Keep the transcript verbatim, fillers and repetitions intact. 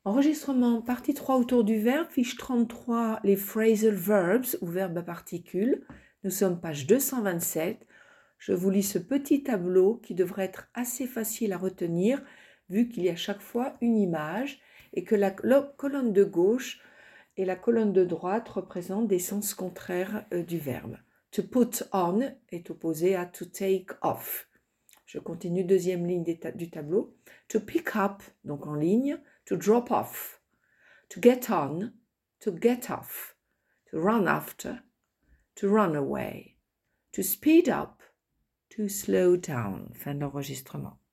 Enregistrement, partie trois autour du verbe, fiche trente-trois, les phrasal verbs ou verbes à particules. Nous sommes page deux cent vingt-sept. Je vous lis ce petit tableau qui devrait être assez facile à retenir vu qu'il y a chaque fois une image et que la colonne de gauche et la colonne de droite représentent des sens contraires euh, du verbe. To put on est opposé à to take off. Je continue, deuxième ligne du tableau. To pick up, donc en ligne. To drop off. To get on. To get off. To run after. To run away. To speed up. To slow down. Fin d'enregistrement.